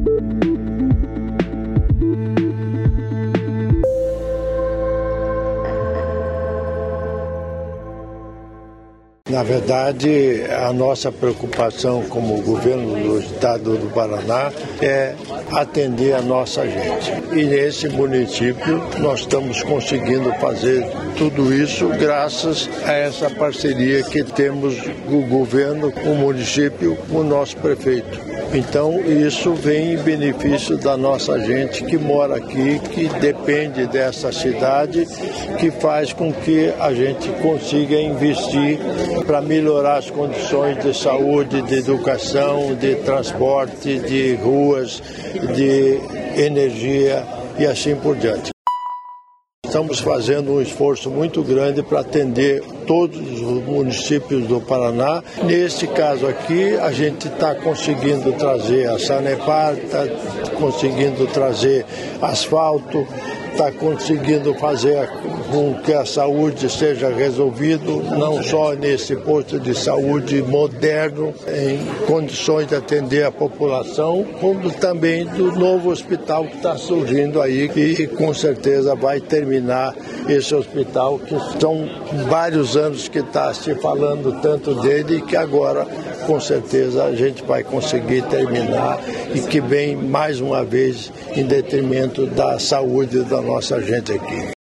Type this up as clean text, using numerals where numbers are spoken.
Na verdade, a nossa preocupação como governo do estado do Paraná é atender a nossa gente. E nesse município nós estamos conseguindo fazer tudo isso graças a essa parceria que temos o governo, o município, o nosso prefeito. Então isso vem em benefício da nossa gente que mora aqui, que depende dessa cidade, que faz com que a gente consiga investir para melhorar as condições de saúde, de educação, de transporte, de ruas, de energia e assim por diante. Estamos fazendo um esforço muito grande para atender todos os municípios do Paraná. Neste caso aqui, a gente está conseguindo trazer a Sanepar, está conseguindo trazer asfalto, está conseguindo fazer com que a saúde seja resolvida, não só nesse posto de saúde moderno, em condições de atender a população, como também do novo hospital que está surgindo aí e com certeza vai terminar esse hospital, que são vários anos que está se falando tanto dele e que agora com certeza a gente vai conseguir terminar e que vem mais uma vez em detrimento da saúde da nossa gente aqui.